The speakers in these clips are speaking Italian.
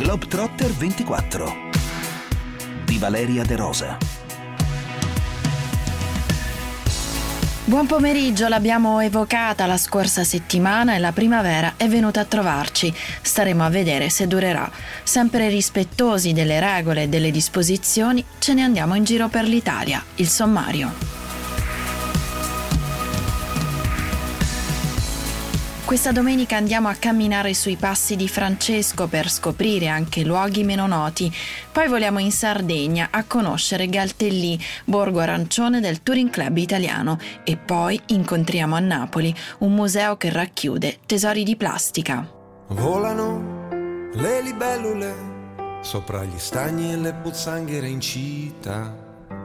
Globetrotter 24 di Valeria De Rosa. Buon pomeriggio, l'abbiamo evocata la scorsa settimana e la primavera è venuta a trovarci. Staremo a vedere se durerà. Sempre rispettosi delle regole e delle disposizioni, ce ne andiamo in giro per l'Italia. Il sommario. Questa domenica andiamo a camminare sui passi di Francesco per scoprire anche luoghi meno noti. Poi voliamo in Sardegna a conoscere Galtellì, borgo arancione del Touring Club italiano. E poi incontriamo a Napoli un museo che racchiude tesori di plastica. Volano le libellule sopra gli stagni e le pozzanghere in città.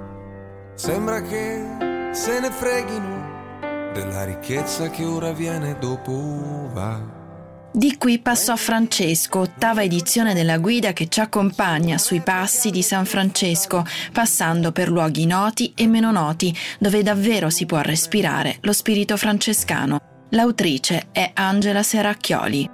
Sembra che se ne freghino della ricchezza che ora viene dopo va. Di qui passò Francesco, 8ª edizione della guida che ci accompagna sui passi di San Francesco, passando per luoghi noti e meno noti, dove davvero si può respirare lo spirito francescano. L'autrice è Angela Serracchioli.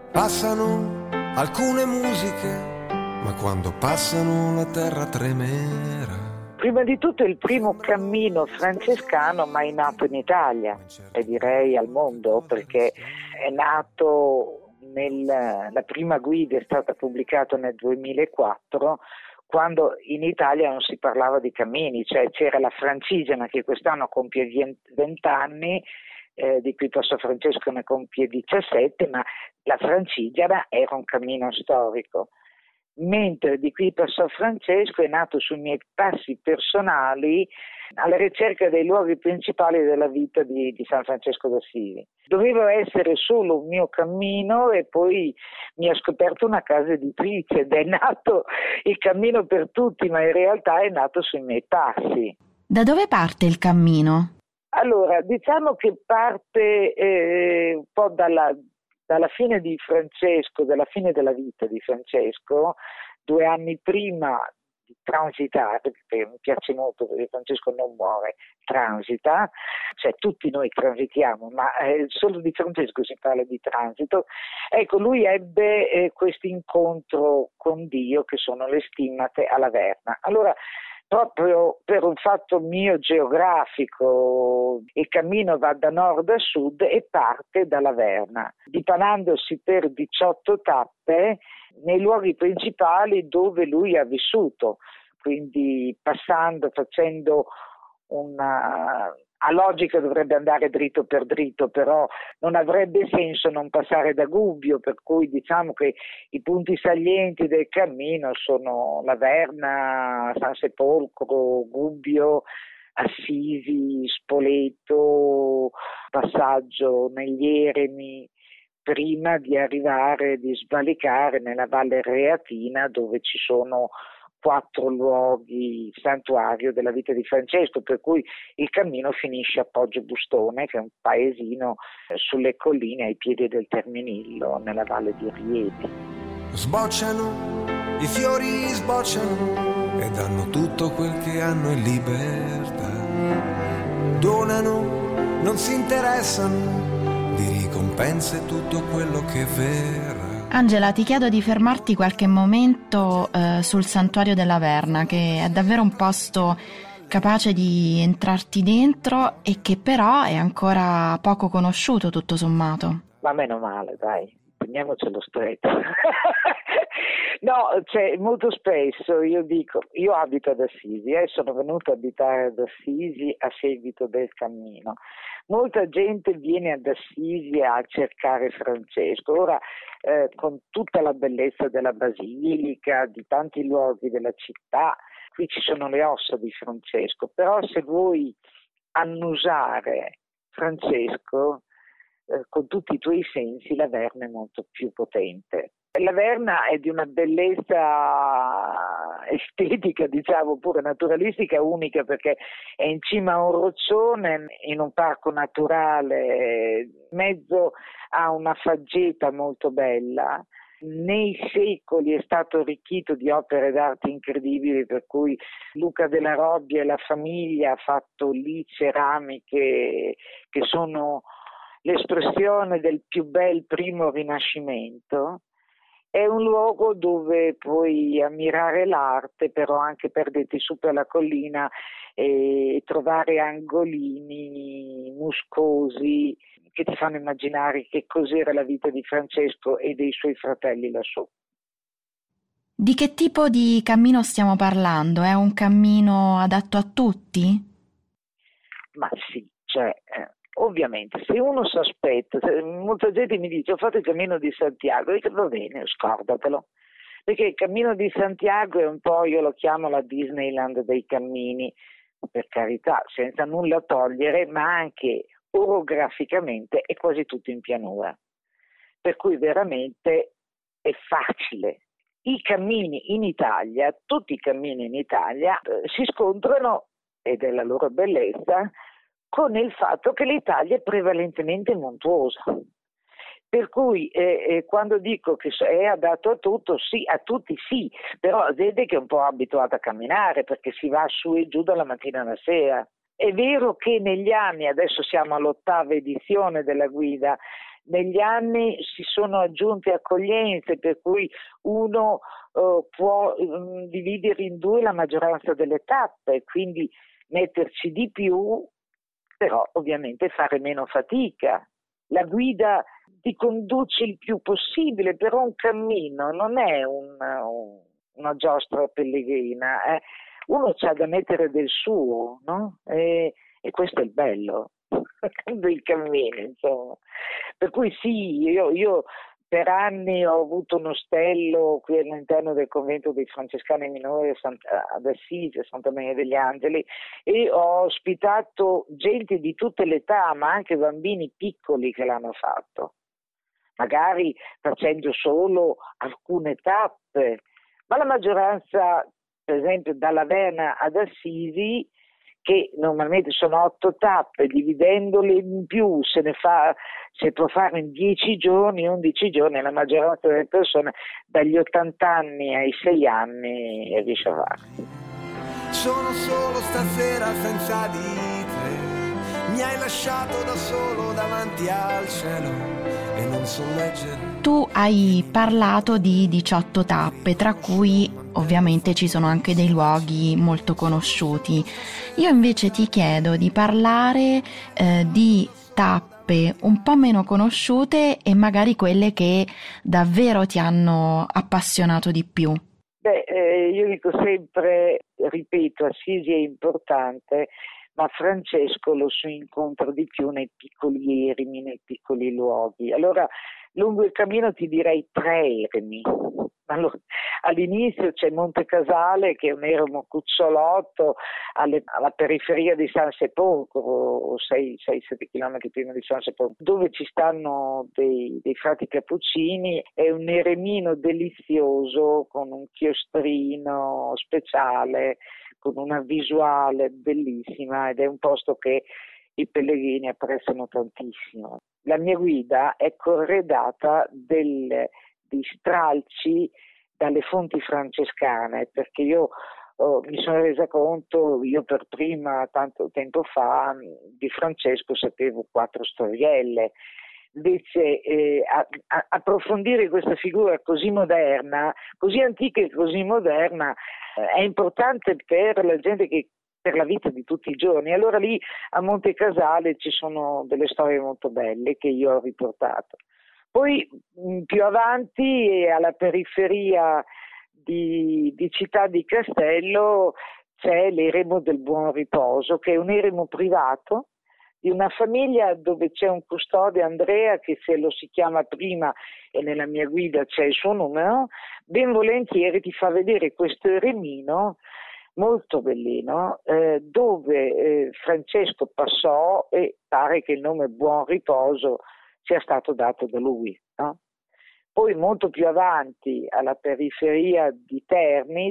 Passano alcune musiche, ma quando passano la terra tremerà. Prima di tutto il primo cammino francescano mai nato in Italia e direi al mondo, perché è nato la prima guida è stata pubblicata nel 2004, quando in Italia non si parlava di cammini, cioè c'era la Francigena che quest'anno compie 20 anni, di cui Passo Francesco ne compie 17, ma la Francigena era un cammino storico. Mentre di qui Passo Francesco è nato sui miei passi personali alla ricerca dei luoghi principali della vita di San Francesco d'Assisi. Doveva essere solo un mio cammino e poi mi ha scoperto una casa editrice ed è nato il cammino per tutti, ma in realtà è nato sui miei passi. Da dove parte il cammino? Allora, diciamo che parte un po' dalla fine di Francesco, dalla fine della vita di Francesco, 2 anni prima di transitare, perché mi piace molto perché Francesco non muore, transita, cioè tutti noi transitiamo, ma solo di Francesco si parla di transito. Ecco, lui ebbe questo incontro con Dio che sono le stimmate alla Verna. Allora, proprio per un fatto mio geografico, il cammino va da nord a sud e parte dalla Verna, dipanandosi per 18 tappe nei luoghi principali dove lui ha vissuto, quindi facendo a logica dovrebbe andare dritto per dritto, però non avrebbe senso non passare da Gubbio, per cui diciamo che i punti salienti del cammino sono la Verna, San Sepolcro, Gubbio, Assisi, Spoleto, passaggio negli Eremi, prima di svalicare nella Valle Reatina, dove ci sono 4 luoghi santuario della vita di Francesco, per cui il cammino finisce a Poggio Bustone, che è un paesino sulle colline ai piedi del Terminillo, nella valle di Rieti. Sbocciano, i fiori sbocciano e danno tutto quel che hanno in libertà. Donano, non si interessano di ricompense tutto quello che verrà. Angela, ti chiedo di fermarti qualche momento sul Santuario della Verna, che è davvero un posto capace di entrarti dentro e che però è ancora poco conosciuto tutto sommato. Ma meno male, dai, teniamocelo stretto. No, cioè, molto spesso io abito ad Assisi e sono venuto ad abitare ad Assisi a seguito del cammino. Molta gente viene ad Assisi a cercare Francesco. Ora, con tutta la bellezza della basilica, di tanti luoghi della città, qui ci sono le ossa di Francesco, però se vuoi annusare Francesco con tutti i tuoi sensi, la Verna è molto più potente. La Verna è di una bellezza estetica, diciamo, pure naturalistica, unica, perché è in cima a un roccione, in un parco naturale, in mezzo a una faggeta molto bella. Nei secoli è stato arricchito di opere d'arte incredibili, per cui Luca della Robbia e la famiglia ha fatto lì ceramiche che sono l'espressione del più bel primo Rinascimento. È un luogo dove puoi ammirare l'arte, però anche perderti su per la collina e trovare angolini muscosi che ti fanno immaginare che cos'era la vita di Francesco e dei suoi fratelli lassù. Di che tipo di cammino stiamo parlando? È un cammino adatto a tutti? Ma sì, cioè, ovviamente, se uno si aspetta, molta gente mi dice ho fatto il cammino di Santiago, dico va bene, scordatelo, perché il cammino di Santiago è un po', io lo chiamo la Disneyland dei cammini, per carità, senza nulla togliere, ma anche orograficamente è quasi tutto in pianura, per cui veramente è facile. I cammini in Italia, tutti i cammini in Italia si scontrano, ed è la loro bellezza, con il fatto che l'Italia è prevalentemente montuosa. Per cui quando dico che è adatto a tutto, sì, a tutti sì, però la gente che è un po' abituata a camminare perché si va su e giù dalla mattina alla sera. È vero che negli anni, adesso siamo all'8ª edizione della guida, negli anni si sono aggiunte accoglienze per cui uno può dividere in due la maggioranza delle tappe, quindi metterci di più, però ovviamente fare meno fatica. La guida ti conduce il più possibile, però un cammino non è una giostra pellegrina, uno c'ha da mettere del suo, no? E questo è il bello dei cammini, insomma. Per cui sì, io per anni ho avuto un ostello qui all'interno del convento dei francescani minori ad Assisi, a Santa Maria degli Angeli, e ho ospitato gente di tutte le età, ma anche bambini piccoli che l'hanno fatto, magari facendo solo alcune tappe, ma la maggioranza, per esempio dalla Verna ad Assisi, che normalmente sono 8 tappe, dividendole in più si può fare in 10 giorni, 11 giorni, la maggioranza delle persone dagli 80 anni ai 6 anni riesce a fare. Sono solo stasera senza di te, mi hai lasciato da solo davanti al cielo e non so leggere. Tu hai parlato di 18 tappe, tra cui ovviamente ci sono anche dei luoghi molto conosciuti. Io invece ti chiedo di parlare di tappe un po' meno conosciute e magari quelle che davvero ti hanno appassionato di più. Io dico sempre, ripeto, Assisi è importante, ma Francesco lo si incontra di più nei piccoli eremi, nei piccoli luoghi. Allora, lungo il cammino ti direi 3 eremi. Allora, all'inizio c'è Monte Casale, che è un eremo cucciolotto alla periferia di San Sepolcro, 6-7 chilometri prima di San Sepolcro, dove ci stanno dei frati cappuccini. È un eremino delizioso con un chiostrino speciale, con una visuale bellissima, ed è un posto che i pellegrini apprezzano tantissimo. La mia guida è corredata di stralci dalle fonti francescane, perché io mi sono resa conto, io per prima, tanto tempo fa, di Francesco sapevo 4 storielle. Invece approfondire questa figura così moderna, così antica e così moderna, è importante per la gente per la vita di tutti i giorni. Allora lì a Monte Casale ci sono delle storie molto belle che io ho riportato. Poi più avanti, alla periferia di Città di Castello, c'è l'eremo del Buon Riposo, che è un eremo privato di una famiglia dove c'è un custode, Andrea, che se lo si chiama prima e nella mia guida c'è il suo numero, ben volentieri ti fa vedere questo eremino molto bellino, dove Francesco passò, e pare che il nome Buon Riposo sia stato dato da lui, no? Poi molto più avanti, alla periferia di Terni,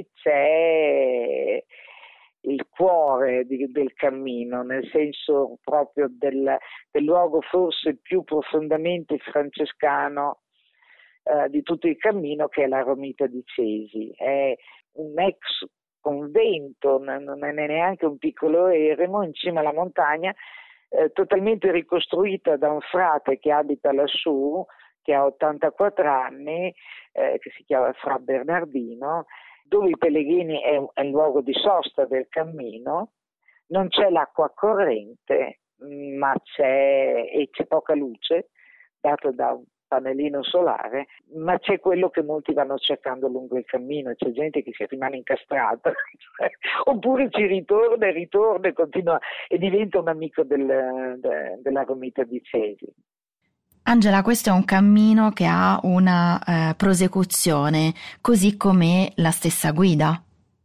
c'è il cuore del cammino, nel senso proprio del luogo forse più profondamente francescano di tutto il cammino, che è la Romita di Cesi. È un ex convento, non è neanche un piccolo eremo in cima alla montagna, totalmente ricostruita da un frate che abita lassù, che ha 84 anni, che si chiama Fra Bernardino, dove i pellegrini è un luogo di sosta del cammino, non c'è l'acqua corrente, ma c'è poca luce, data da un pannellino solare, ma c'è quello che molti vanno cercando lungo il cammino, c'è gente che si rimane incastrata, oppure ci ritorna e continua e diventa un amico della Romita di Cesi. Angela, questo è un cammino che ha una prosecuzione, così come la stessa guida.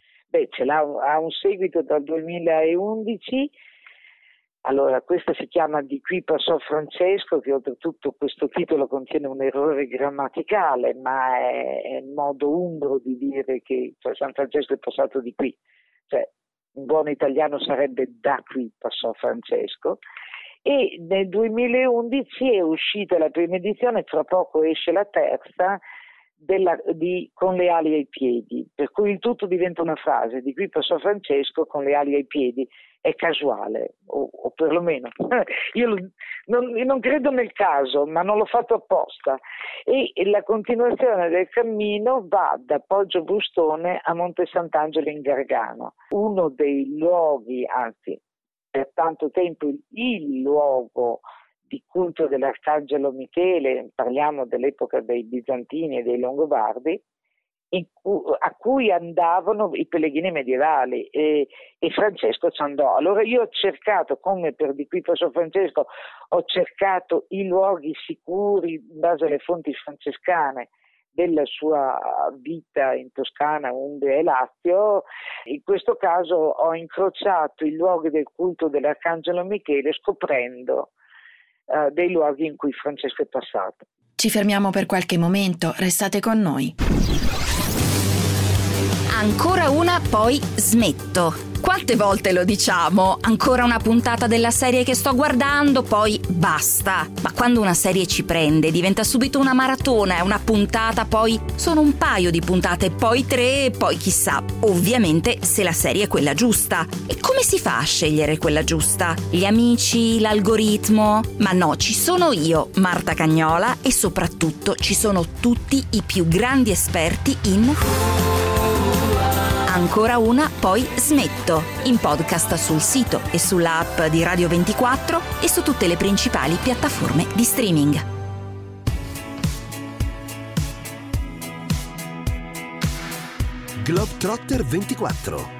Ha un seguito dal 2011. Allora, questa si chiama Di qui passò Francesco, che oltretutto questo titolo contiene un errore grammaticale, ma è il modo umbro di dire che San Francesco è passato di qui. Cioè, un buon italiano sarebbe da qui passò Francesco. E nel 2011 è uscita la prima edizione, tra poco esce la terza, con le ali ai piedi, per cui il tutto diventa una frase: di qui passò Francesco con le ali ai piedi. È casuale, o perlomeno io non credo nel caso, ma non l'ho fatto apposta. E la continuazione del cammino va da Poggio Bustone a Monte Sant'Angelo in Gargano, uno dei luoghi, anzi per tanto tempo il luogo di culto dell'Arcangelo Michele, parliamo dell'epoca dei Bizantini e dei Longobardi, a cui andavano i pellegrini medievali, e Francesco ci andò. Allora io ho cercato, come per Di qui passò Francesco, ho cercato i luoghi sicuri in base alle fonti francescane della sua vita in Toscana, Umbria e Lazio. In questo caso ho incrociato i luoghi del culto dell'Arcangelo Michele, scoprendo dei luoghi in cui Francesco è passato. Ci fermiamo per qualche momento, restate con noi. Ancora una, poi smetto. Quante volte lo diciamo? Ancora una puntata della serie che sto guardando, poi basta. Ma quando una serie ci prende, diventa subito una maratona, è una puntata, poi sono un paio di puntate, poi 3, poi chissà. Ovviamente se la serie è quella giusta. E come si fa a scegliere quella giusta? Gli amici, l'algoritmo? Ma no, ci sono io, Marta Cagnola, e soprattutto ci sono tutti i più grandi esperti in Ancora una, poi smetto, in podcast sul sito e sulla app di Radio 24 e su tutte le principali piattaforme di streaming. Globetrotter 24.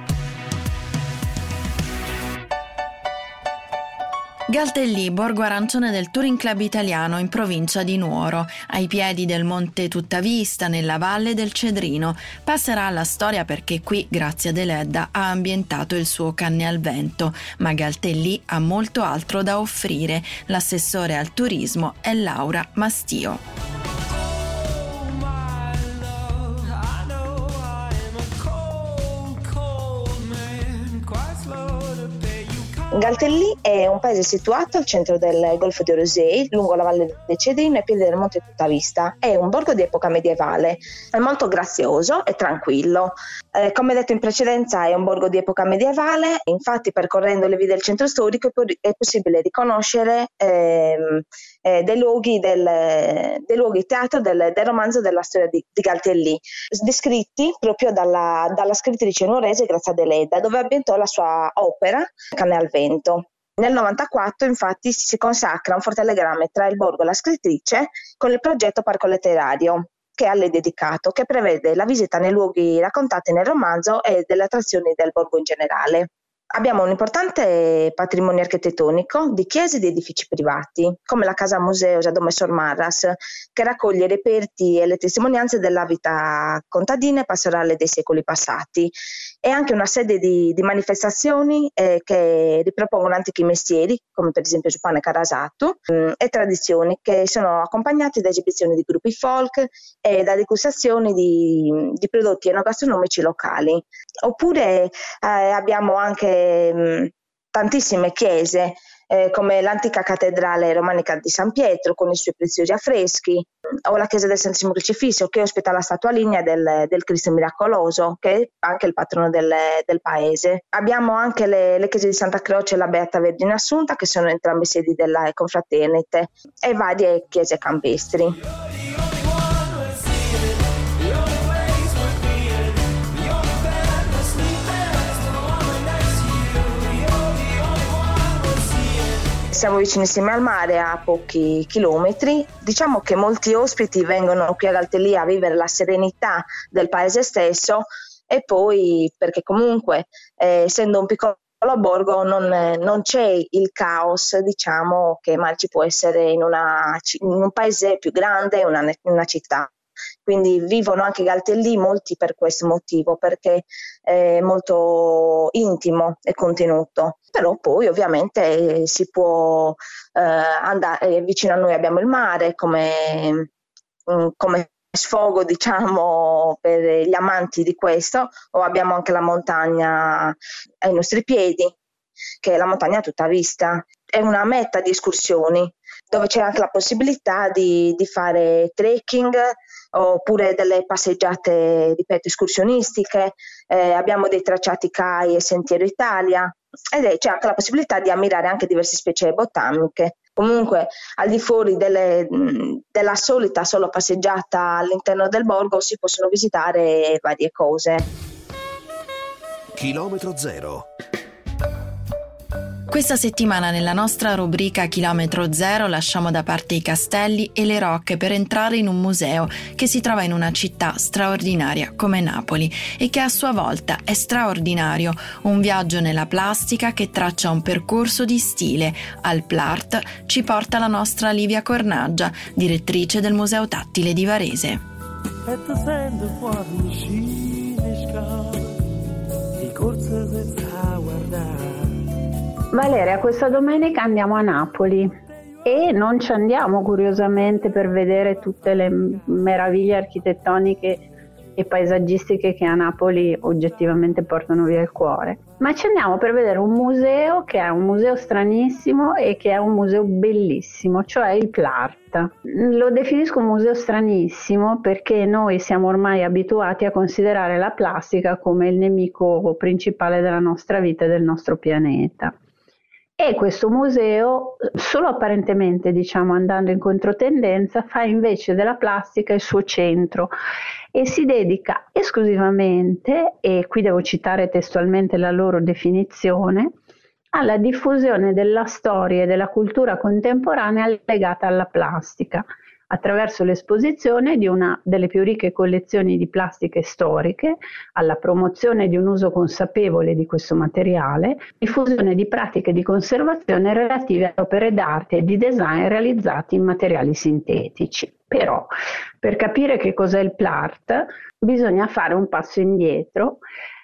Galtellì, borgo arancione del Touring Club italiano in provincia di Nuoro, ai piedi del Monte Tuttavista, nella valle del Cedrino. Passerà alla storia perché qui Grazia Deledda ha ambientato il suo Canne al Vento, ma Galtellì ha molto altro da offrire. L'assessore al turismo è Laura Mastio. Galtellì è un paese situato al centro del Golfo di Orosei, lungo la valle del Cedrino e ai piedi del Monte Tuttavista. È un borgo di epoca medievale, è molto grazioso e tranquillo. Come detto in precedenza, è un borgo di epoca medievale, infatti percorrendo le vie del centro storico è possibile riconoscere dei luoghi teatro del romanzo della storia di Galtellì, descritti proprio dalla scrittrice nuorese Grazia Deledda, dove ambientò la sua opera Canne al Vento. Nel 94 infatti si consacra un forte legame tra il borgo e la scrittrice con il progetto Parco Letterario, che è a lei dedicato, che prevede la visita nei luoghi raccontati nel romanzo e delle attrazioni del borgo in generale. Abbiamo un importante patrimonio architettonico di chiese e di edifici privati, come la Casa Museo Giacomo Sor Marras, che raccoglie i reperti e le testimonianze della vita contadina e pastorale dei secoli passati, e anche una sede di manifestazioni che ripropongono antichi mestieri, come per esempio Giuppone Karasatu, e tradizioni che sono accompagnate da esibizioni di gruppi folk e da degustazioni di prodotti enogastronomici locali. Oppure abbiamo anche tantissime chiese, come l'antica cattedrale romanica di San Pietro con i suoi preziosi affreschi, o la chiesa del Santissimo Crocifisso, che ospita la statua lignea del Cristo Miracoloso, che è anche il patrono del paese. Abbiamo anche le chiese di Santa Croce e la Beata Vergine Assunta, che sono entrambe sedi della Confraternite, e varie chiese campestri. siamo vicinissimi al mare, a pochi chilometri. Diciamo che molti ospiti vengono qui a Galtellì a vivere la serenità del paese stesso, e poi perché comunque essendo un piccolo borgo non c'è il caos, diciamo, che magari ci può essere in un paese più grande, in una città. Quindi vivono anche Galtellì molti per questo motivo, perché è molto intimo e contenuto. Però poi ovviamente si può andare vicino a noi, abbiamo il mare come sfogo, diciamo, per gli amanti di questo, o abbiamo anche la montagna ai nostri piedi, che è la montagna a tutta vista. È una meta di escursioni dove c'è anche la possibilità di fare trekking oppure delle passeggiate, ripeto, escursionistiche. Abbiamo dei tracciati CAI e Sentiero Italia, ed c'è anche la possibilità di ammirare anche diverse specie botaniche. Comunque, al di fuori della solita solo passeggiata all'interno del borgo, si possono visitare varie cose. Chilometro zero. Questa settimana nella nostra rubrica Chilometro Zero lasciamo da parte i castelli e le rocche per entrare in un museo che si trova in una città straordinaria come Napoli e che a sua volta è straordinario, un viaggio nella plastica che traccia un percorso di stile. Al Plart ci porta la nostra Livia Cornaggia, direttrice del Museo Tattile di Varese. E ti sento fuori uscire scala, di corsa senza guardare. Valeria, questa domenica andiamo a Napoli e non ci andiamo curiosamente per vedere tutte le meraviglie architettoniche e paesaggistiche che a Napoli oggettivamente portano via il cuore, ma ci andiamo per vedere un museo che è un museo stranissimo e che è un museo bellissimo, cioè il Plart. Lo definisco un museo stranissimo perché noi siamo ormai abituati a considerare la plastica come il nemico principale della nostra vita e del nostro pianeta. E questo museo, solo apparentemente, diciamo, andando in controtendenza, fa invece della plastica il suo centro e si dedica esclusivamente, e qui devo citare testualmente la loro definizione, alla diffusione della storia e della cultura contemporanea legata alla plastica, attraverso l'esposizione di una delle più ricche collezioni di plastiche storiche, alla promozione di un uso consapevole di questo materiale, diffusione di pratiche di conservazione relative a opere d'arte e di design realizzati in materiali sintetici. Però, per capire che cos'è il Plart, bisogna fare un passo indietro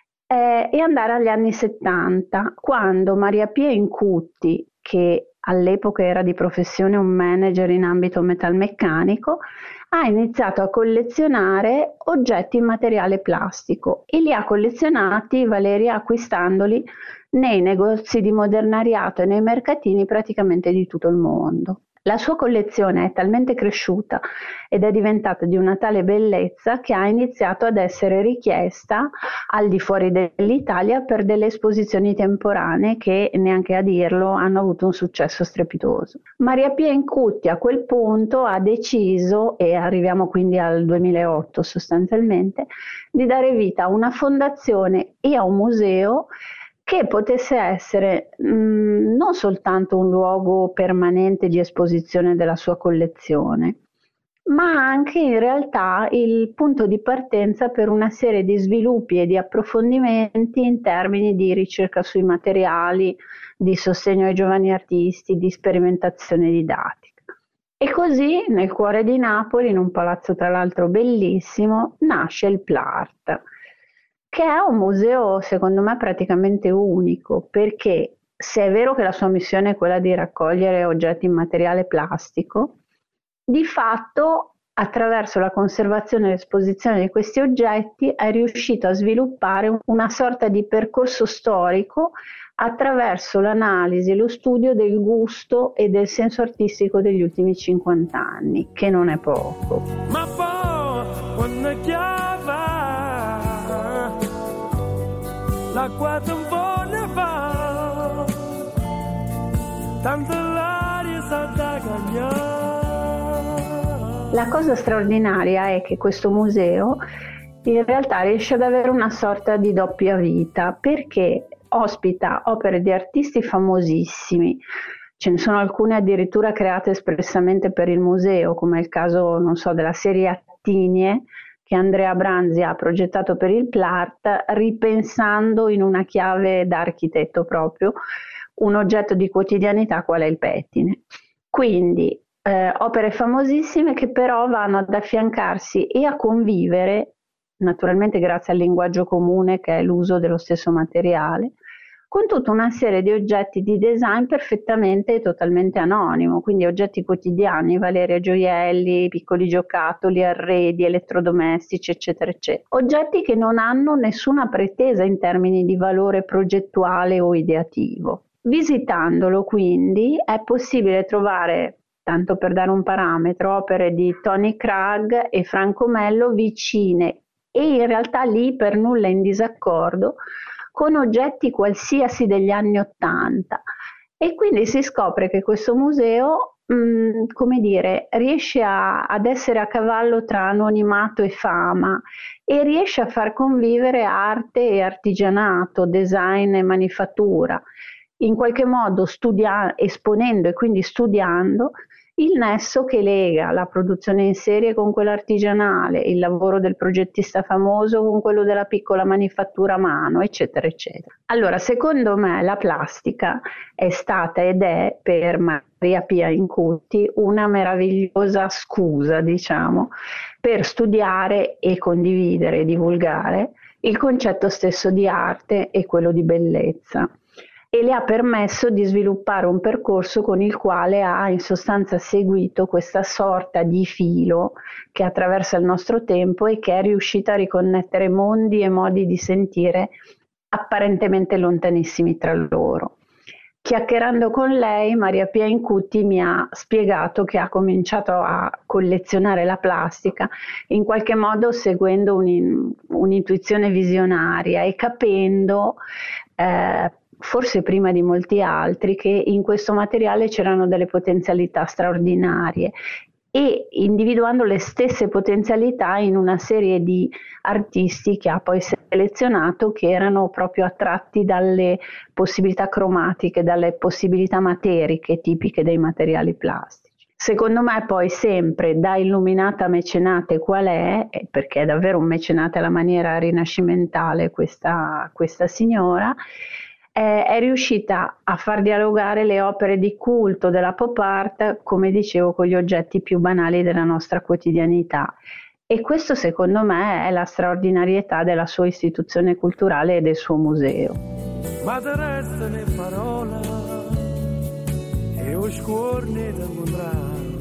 e andare agli anni 70, quando Maria Pia Incutti, che all'epoca era di professione un manager in ambito metalmeccanico, ha iniziato a collezionare oggetti in materiale plastico e li ha collezionati, Valeria, acquistandoli nei negozi di modernariato e nei mercatini praticamente di tutto il mondo. La sua collezione è talmente cresciuta ed è diventata di una tale bellezza che ha iniziato ad essere richiesta al di fuori dell'Italia per delle esposizioni temporanee che, neanche a dirlo, hanno avuto un successo strepitoso. Maria Pia Incutti a quel punto ha deciso, e arriviamo quindi al 2008 sostanzialmente, di dare vita a una fondazione e a un museo che potesse essere non soltanto un luogo permanente di esposizione della sua collezione, ma anche in realtà il punto di partenza per una serie di sviluppi e di approfondimenti in termini di ricerca sui materiali, di sostegno ai giovani artisti, di sperimentazione didattica. E così, nel cuore di Napoli, in un palazzo tra l'altro bellissimo, nasce il Plart, che è un museo secondo me praticamente unico, perché se è vero che la sua missione è quella di raccogliere oggetti in materiale plastico, di fatto attraverso la conservazione e l'esposizione di questi oggetti è riuscito a sviluppare una sorta di percorso storico attraverso l'analisi e lo studio del gusto e del senso artistico degli ultimi 50 anni, che non è poco. Ma poi, quando chiava l'acqua un po' ne va, tanto l'aria sa da cagnare. La cosa straordinaria è che questo museo in realtà riesce ad avere una sorta di doppia vita, perché ospita opere di artisti famosissimi. Ce ne sono alcune addirittura create espressamente per il museo, come è il caso, non so, della serie Attinie, che Andrea Branzi ha progettato per il Plart, ripensando in una chiave da architetto proprio un oggetto di quotidianità qual è il pettine. Quindi opere famosissime che però vanno ad affiancarsi e a convivere, naturalmente grazie al linguaggio comune che è l'uso dello stesso materiale, con tutta una serie di oggetti di design perfettamente e totalmente anonimo, quindi oggetti quotidiani, Valeria, gioielli, piccoli giocattoli, arredi, elettrodomestici, eccetera, eccetera. Oggetti che non hanno nessuna pretesa in termini di valore progettuale o ideativo. Visitandolo, quindi, è possibile trovare, tanto per dare un parametro, opere di Tony Cragg e Franco Mello vicine e in realtà lì per nulla in disaccordo con oggetti qualsiasi degli anni '80, e quindi si scopre che questo museo riesce ad essere a cavallo tra anonimato e fama e riesce a far convivere arte e artigianato, design e manifattura, in qualche modo esponendo e quindi studiando il nesso che lega la produzione in serie con quella artigianale, il lavoro del progettista famoso con quello della piccola manifattura a mano, eccetera, eccetera. Allora, secondo me la plastica è stata ed è per Maria Pia Incutti una meravigliosa scusa, diciamo, per studiare e condividere e divulgare il concetto stesso di arte e quello di bellezza, e le ha permesso di sviluppare un percorso con il quale ha in sostanza seguito questa sorta di filo che attraversa il nostro tempo e che è riuscita a riconnettere mondi e modi di sentire apparentemente lontanissimi tra loro. Chiacchierando con lei, Maria Pia Incutti mi ha spiegato che ha cominciato a collezionare la plastica in qualche modo seguendo un'intuizione visionaria e capendo forse prima di molti altri, che in questo materiale c'erano delle potenzialità straordinarie, e individuando le stesse potenzialità in una serie di artisti che ha poi selezionato, che erano proprio attratti dalle possibilità cromatiche, dalle possibilità materiche tipiche dei materiali plastici. Secondo me poi sempre da illuminata mecenate qual è, perché è davvero un mecenate alla maniera rinascimentale questa signora, è riuscita a far dialogare le opere di culto della pop art, come dicevo, con gli oggetti più banali della nostra quotidianità. E questo secondo me è la straordinarietà della sua istituzione culturale e del suo museo. Ma te restano le parole e o scorni da incontrare,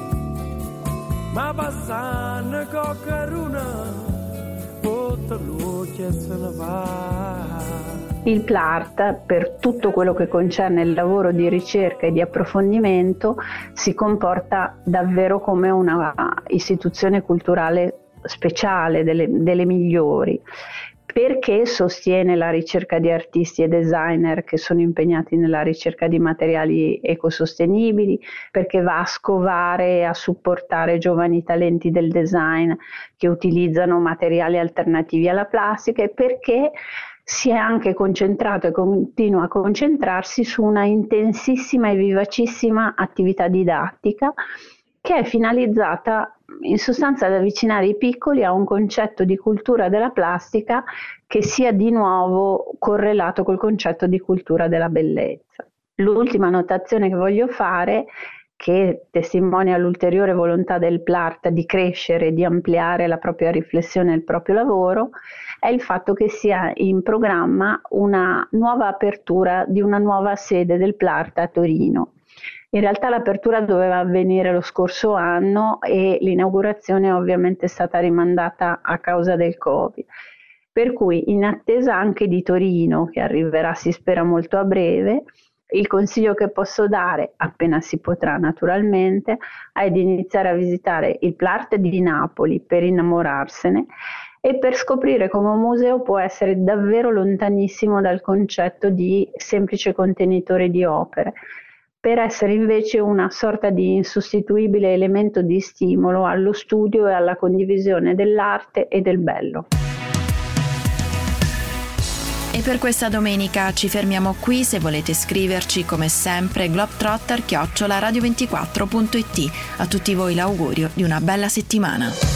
ma passano coccaruna, tutto lo che se ne va. Il Plart, per tutto quello che concerne il lavoro di ricerca e di approfondimento, si comporta davvero come una istituzione culturale speciale, delle migliori, perché sostiene la ricerca di artisti e designer che sono impegnati nella ricerca di materiali ecosostenibili, perché va a scovare e a supportare giovani talenti del design che utilizzano materiali alternativi alla plastica, e perché si è anche concentrato e continua a concentrarsi su una intensissima e vivacissima attività didattica che è finalizzata in sostanza ad avvicinare i piccoli a un concetto di cultura della plastica che sia di nuovo correlato col concetto di cultura della bellezza. L'ultima notazione che voglio fare, che testimonia l'ulteriore volontà del Plart di crescere e di ampliare la propria riflessione e il proprio lavoro, è il fatto che sia in programma una nuova apertura di una nuova sede del Plart a Torino. In realtà l'apertura doveva avvenire lo scorso anno e l'inaugurazione ovviamente è stata rimandata a causa del Covid. Per cui, in attesa anche di Torino, che arriverà si spera molto a breve, il consiglio che posso dare, appena si potrà naturalmente, è di iniziare a visitare il Plart di Napoli per innamorarsene e per scoprire come un museo può essere davvero lontanissimo dal concetto di semplice contenitore di opere, per essere invece una sorta di insostituibile elemento di stimolo allo studio e alla condivisione dell'arte e del bello. E per questa domenica ci fermiamo qui. Se volete scriverci, come sempre, globetrotter@radio24.it. A tutti voi l'augurio di una bella settimana.